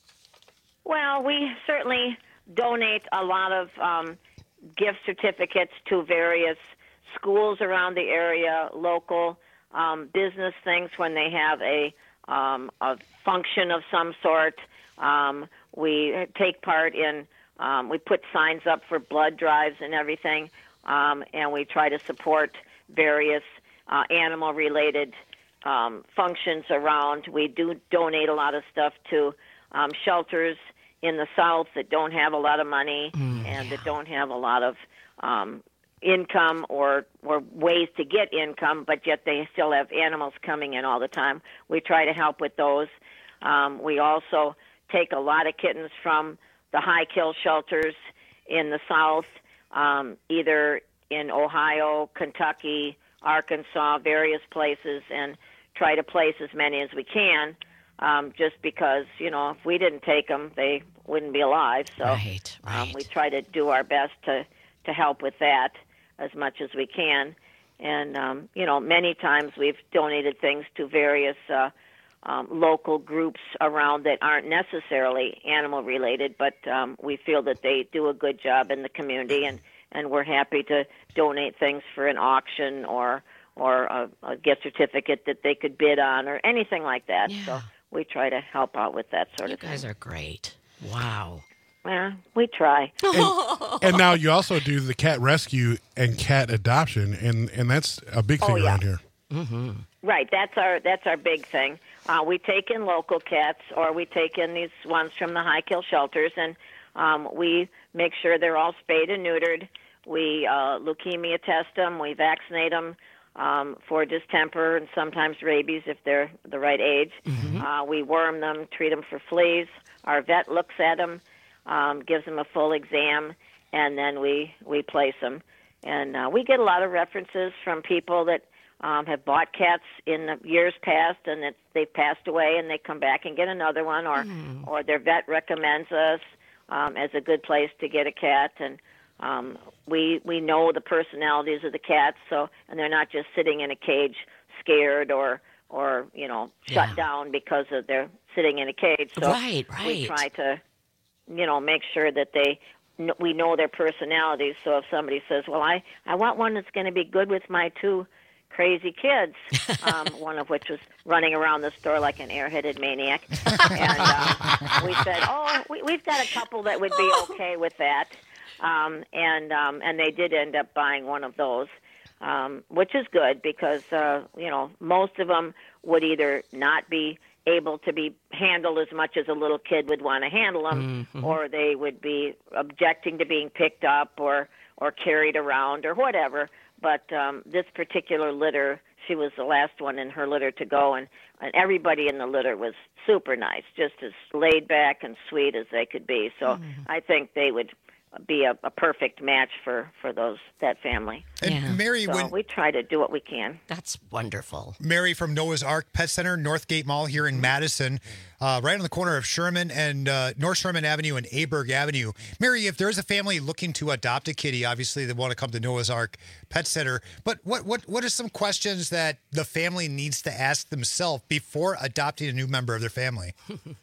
Well, we certainly donate a lot of um, gift certificates to various schools around the area, local um, business things when they have a, um, a function of some sort. Um, we take part in, um, we put signs up for blood drives and everything, um, and we try to support various uh, animal-related um, functions around. We do donate a lot of stuff to um, shelters in the South that don't have a lot of money Mm, and that don't have a lot of um, income or, or ways to get income, but yet they still have animals coming in all the time. We try to help with those. Um, we also take a lot of kittens from the high kill shelters in the South, um, either in Ohio, Kentucky, Arkansas, various places, and try to place as many as we can. Um, just because, you know, if we didn't take them, they wouldn't be alive. So right, right. Um, we try to do our best to, to help with that as much as we can. And, um, you know, many times we've donated things to various uh, um, local groups around that aren't necessarily animal-related, but um, we feel that they do a good job in the community, and, and we're happy to donate things for an auction or or a, a gift certificate that they could bid on or anything like that. Yeah. So we try to help out with that sort You of thing. guys are great. Wow. Yeah, we try. And, and now you also do the cat rescue and cat adoption, and, and that's a big thing Oh, yeah. around here. Mm-hmm. Right, that's our that's our big thing. Uh, we take in local cats, or we take in these ones from the high kill shelters, and um, we make sure they're all spayed and neutered. We uh, leukemia test them. We vaccinate them um, for distemper and sometimes rabies if they're the right age. Mm-hmm. Uh, we worm them, treat them for fleas. Our vet looks at them, um, gives them a full exam, and then we, we place them. And uh, we get a lot of references from people that um, have bought cats in the years past and that they've passed away and they come back and get another one, or, Mm. or their vet recommends us um, as a good place to get a cat. And um, we we know the personalities of the cats, so and they're not just sitting in a cage scared or or you know shut Yeah. down because of they're sitting in a cage. So Right, we right. try to you know make sure that they kn- we know their personalities. So if somebody says, well, I, I want one that's going to be good with my two crazy kids, um, one of which was running around the store like an airheaded maniac. And uh, we said, oh, we, we've got a couple that would be okay with that. Um, and um, and they did end up buying one of those, um, which is good because, uh, you know, most of them would either not be able to be handled as much as a little kid would want to handle them, Mhm. or they would be objecting to being picked up or, or carried around or whatever. But um, this particular litter, she was the last one in her litter to go, and, and everybody in the litter was super nice, just as laid back and sweet as they could be. So I think they would be a, a perfect match for, for those that family. And Mary, so when- we try to do what we can. That's wonderful. Mary from Noah's Ark Pet Center, Northgate Mall here in Madison, uh, right on the corner of Sherman and uh, North Sherman Avenue and Aberg Avenue. Mary, if there's a family looking to adopt a kitty, obviously they want to come to Noah's Ark Pet Center. But what what what are some questions that the family needs to ask themselves before adopting a new member of their family?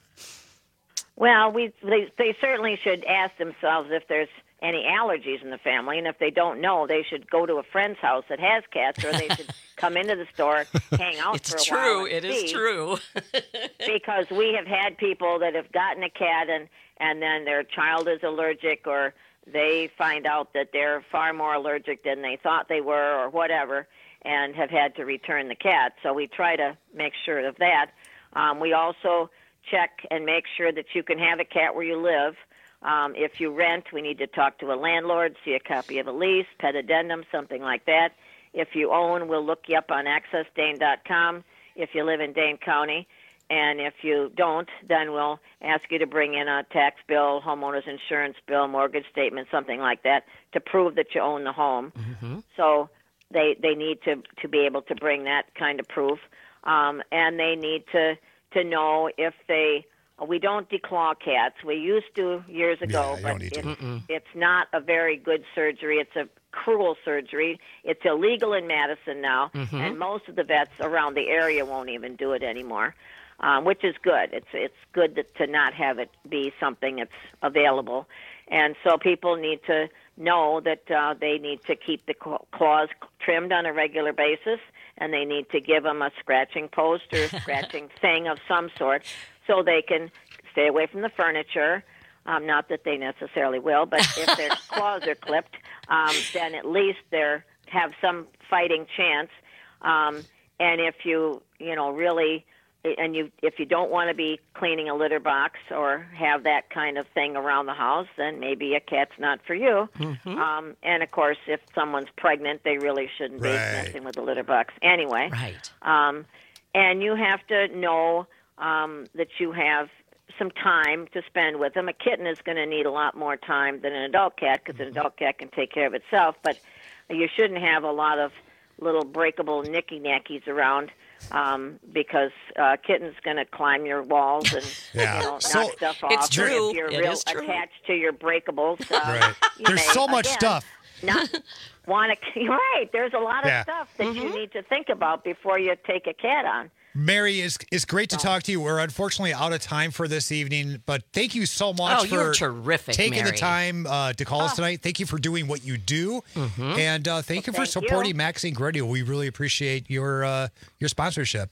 Well, we they, they certainly should ask themselves if there's any allergies in the family, and if they don't know, they should go to a friend's house that has cats, or they should come into the store, hang out It's for a true. while. and It is see. true. Because we have had people that have gotten a cat and and then their child is allergic, or they find out that they're far more allergic than they thought they were, or whatever, and have had to return the cat. So we try to make sure of that. Um, we also check and make sure that you can have a cat where you live. Um, if you rent, we need to talk to a landlord, see a copy of a lease, pet addendum, something like that. If you own, we'll look you up on access dane dot com if you live in Dane County. And if you don't, then we'll ask you to bring in a tax bill, homeowner's insurance bill, mortgage statement, something like that, to prove that you own the home. Mm-hmm. So they they need to, to be able to bring that kind of proof. Um, and they need to, to know if they, we don't declaw cats. We used to years ago, Yeah, you but don't need to. it's, it's not a very good surgery. It's a cruel surgery. It's illegal in Madison now, Mhm. and most of the vets around the area won't even do it anymore, um, which is good. It's it's good that, to not have it be something that's available. And so people need to know that uh, they need to keep the claw- claws trimmed on a regular basis, and they need to give them a scratching post or a scratching thing of some sort so they can stay away from the furniture. Um, not that they necessarily will, but if their claws are clipped, um, then at least they have some fighting chance. Um, and if you, you know, really, and you, if you don't want to be cleaning a litter box or have that kind of thing around the house, then maybe a cat's not for you. Mhm. Um, and of course, if someone's pregnant, they really shouldn't be Right. messing with the litter box anyway. Right. Um, and you have to know um, that you have some time to spend with them. A kitten is going to need a lot more time than an adult cat because an adult cat can take care of itself, but you shouldn't have a lot of little breakable nicky-nackies around um, because uh, kitten's going to climb your walls and Yeah. you know, knock So- stuff off. It's true. If you're It real is true. attached to your breakables, uh, Right. you There's may, so much again, stuff. Not want to. You're right. There's a lot of Yeah. stuff that you need to think about before you take a cat on. Mary, it's, it's great to talk to you. We're unfortunately out of time for this evening, but thank you so much Oh, for you're terrific, taking Mary. the time uh, to call us Oh. tonight. Thank you for doing what you do, Mhm. and uh, thank you for Thank you. supporting Max Inc Radio. We really appreciate your uh, your sponsorship.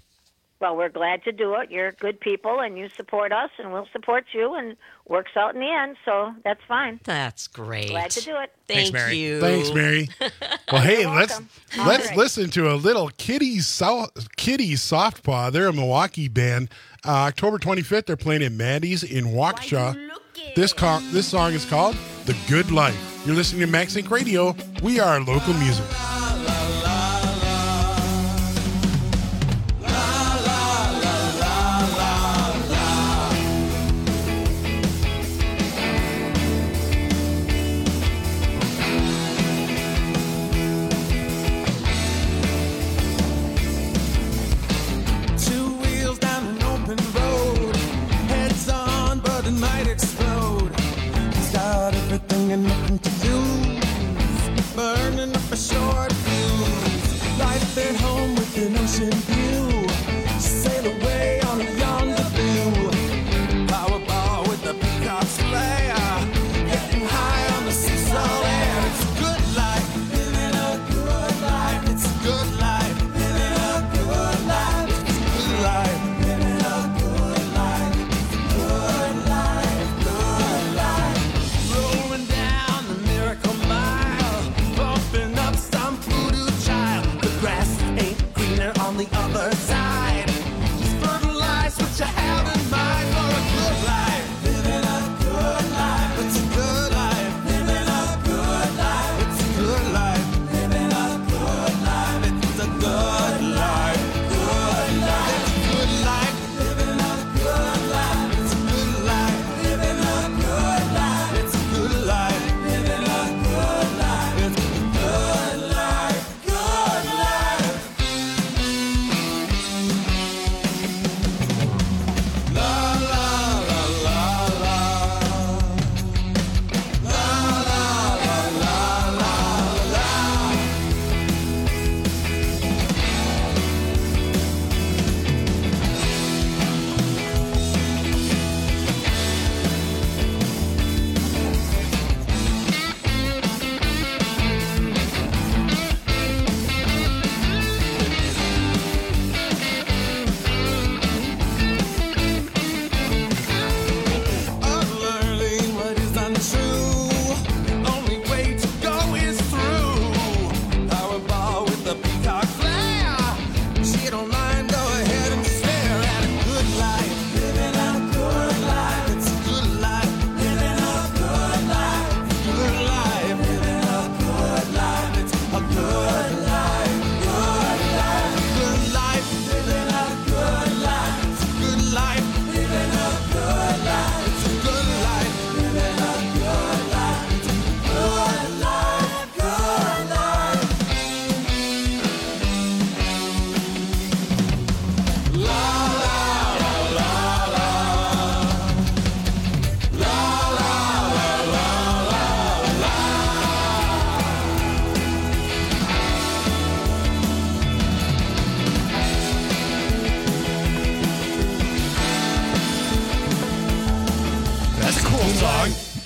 Well, we're glad to do it. You're good people, and you support us, and we'll support you, and works out in the end. So that's fine. That's great. Glad to do it. Thank you. Thanks, Mary. Well, hey, let's All let's right. listen to a little Kitty's so- Kitty's Softpaw. They're a Milwaukee band. Uh, October twenty-fifth, they're playing at Maddie's in Waukesha. This co- this song is called "The Good Life." You're listening to Max Inc Radio. We are local music. Two wheels down an open road, heads on, but it might explode. He's got everything and nothing to lose, burning up a short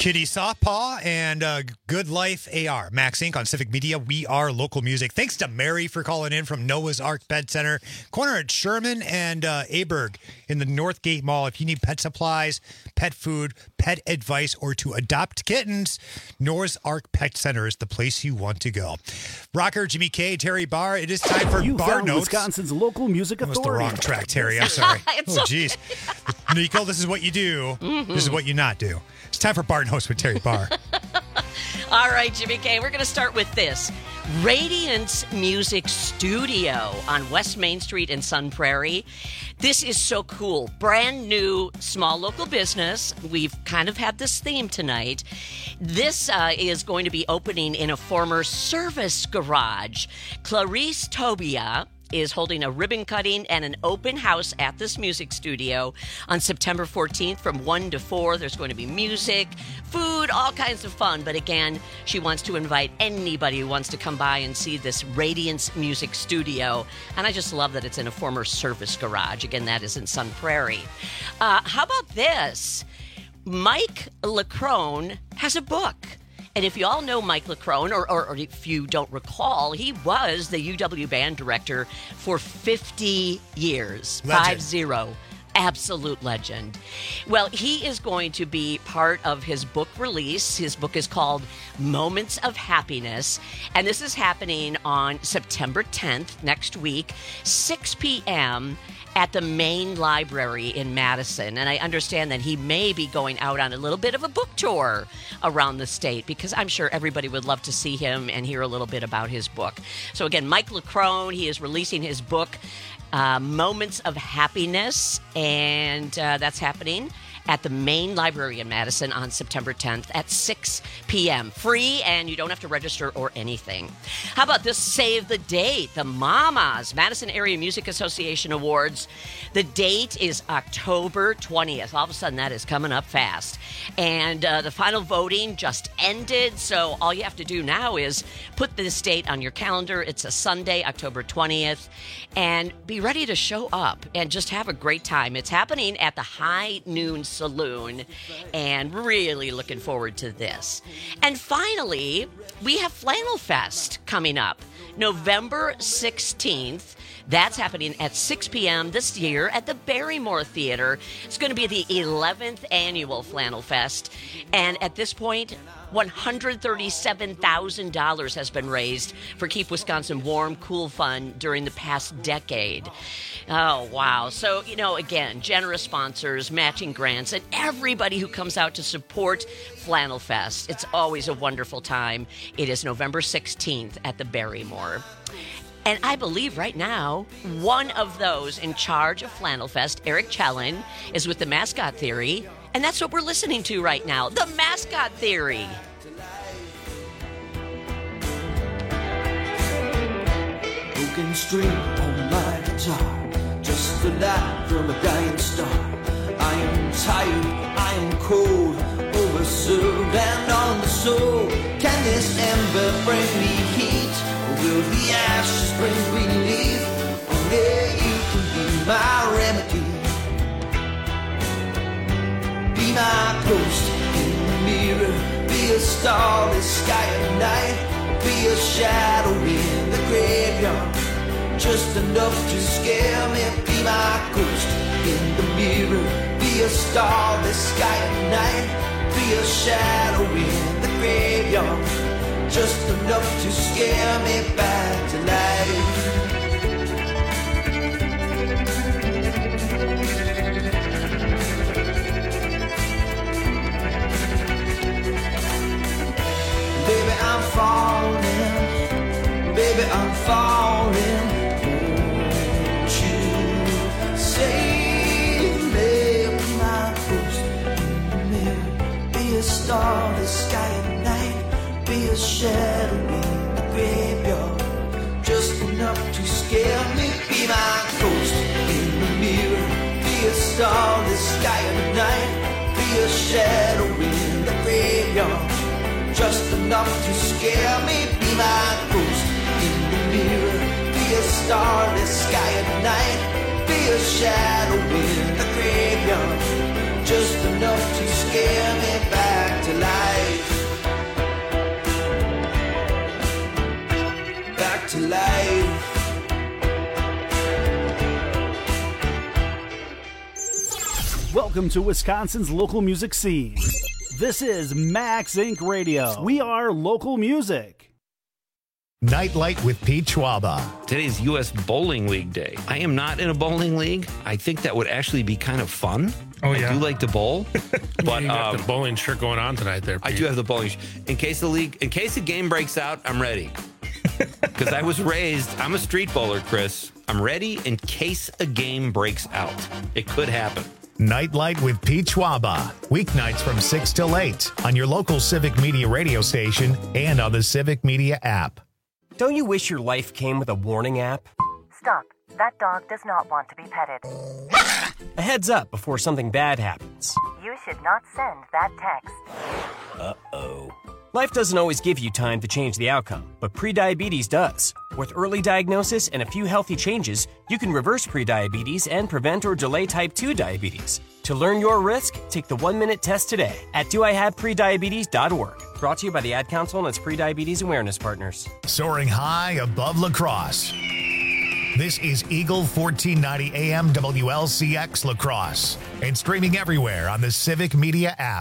Kitty Softpaw and uh, Good Life A R. Max Incorporated on Civic Media. We are local music. Thanks to Mary for calling in from Noah's Ark Pet Center. Corner at Sherman and uh, Aberg in the Northgate Mall. If you need pet supplies, pet food, pet advice, or to adopt kittens, Noah's Ark Pet Center is the place you want to go. Rocker, Jimmy K, Terry Barr. It is time for You Bar found Notes. Wisconsin's local music That was the authority. wrong track, Terry. I'm sorry. It's Oh, jeez. Nico, this is what you do. Mhm. This is what you not do. It's time for Bar Notes with Terry Barr. All right, Jimmy K, we're going to start with this. Radiance Music Studio on West Main Street in Sun Prairie. This is so cool. Brand new small local business. We've kind of had this theme tonight. This uh, is going to be opening in a former service garage. Clarice Tobia is holding a ribbon cutting and an open house at this music studio on September fourteenth from one to four. There's going to be music, food, all kinds of fun. But again, she wants to invite anybody who wants to come by and see this Radiance Music Studio. And I just love that it's in a former service garage. Again, that is in Sun Prairie. Uh, how about this? Mike Leckrone has a book. And if you all know Mike Leckrone, or, or, or if you don't recall, he was the U W band director for fifty years. Legend. Five zero. Absolute legend. Well, he is going to be part of his book release. His book is called Moments of Happiness. And this is happening on September tenth, next week, six p.m., at the main library in Madison. And I understand that he may be going out on a little bit of a book tour around the state, because I'm sure everybody would love to see him and hear a little bit about his book. So again, Mike Leckrone, he is releasing his book, uh, Moments of Happiness, and uh, that's happening at the main library in Madison on September tenth at six p.m. Free, and you don't have to register or anything. How about this? Save the date. The Mamas Madison Area Music Association Awards. The date is October twentieth. All of a sudden, that is coming up fast. And uh, the final voting just ended, so all you have to do now is put this date on your calendar. It's a Sunday, October twentieth, and be ready to show up and just have a great time. It's happening at the High Noon Saloon, and really looking forward to this. And finally, we have Flannel Fest coming up November sixteenth. That's happening at six p.m. this year at the Barrymore Theater. It's going to be the eleventh annual Flannel Fest, and at this point, one hundred thirty-seven thousand dollars has been raised for Keep Wisconsin Warm, Cool Fun during the past decade. Oh, wow. So, you know, again, generous sponsors, matching grants, and everybody who comes out to support Flannel Fest. It's always a wonderful time. It is November sixteenth at the Barrymore. And I believe right now, one of those in charge of Flannel Fest, Eric Chellin, is with the Mascot Theory. And that's what we're listening to right now, the Mascot Theory. Broken string on my guitar, just the light from a dying star. I am tired, I am cold, overserved and on the soul. Can this ember bring me heat, or will the ashes bring relief? Only you can be my remedy. Be my ghost in the mirror, be a starless sky at night, be a shadow in the graveyard, just enough to scare me. Be my ghost in the mirror, be a starless sky at night, be a shadow in the graveyard, just enough to scare me back to life. Baby, I'm falling, baby, I'm falling. Won't you save me? Be my ghost in the mirror, be a starless sky at night, be a shadow in the graveyard, just enough to scare me. Be my ghost in the mirror, be a starless sky at night, be a shadow in the graveyard, just enough to scare me. Be my ghost in the mirror, be a starless sky at night, be a shadow in the graveyard, just enough to scare me back to life. Welcome to Wisconsin's local music scene. This is Max Incorporated. Radio. We are local music. Nightlight with Pete Schwaba. Today's U S Bowling League Day. I am not in a bowling league. I think that would actually be kind of fun. Oh, yeah. I do like to bowl. But you got um, the bowling shirt going on tonight there, Pete. I do have the bowling shirt. In case the league, in case the game breaks out, I'm ready. Because I was raised, I'm a street bowler, Chris. I'm ready in case a game breaks out. It could happen. Nightlight with Pete Schwaba. Weeknights from six till eight on your local Civic Media radio station and on the Civic Media app. Don't you wish your life came with a warning app? Stop. That dog does not want to be petted. A heads up before something bad happens. You should not send that text. Uh-oh. Life doesn't always give you time to change the outcome, but prediabetes does. With early diagnosis and a few healthy changes, you can reverse prediabetes and prevent or delay type two diabetes. To learn your risk, take the one-minute test today at do I have prediabetes dot org. Brought to you by the Ad Council and its prediabetes awareness partners. Soaring high above La Crosse. This is Eagle fourteen ninety A M W L C X La Crosse and streaming everywhere on the Civic Media app.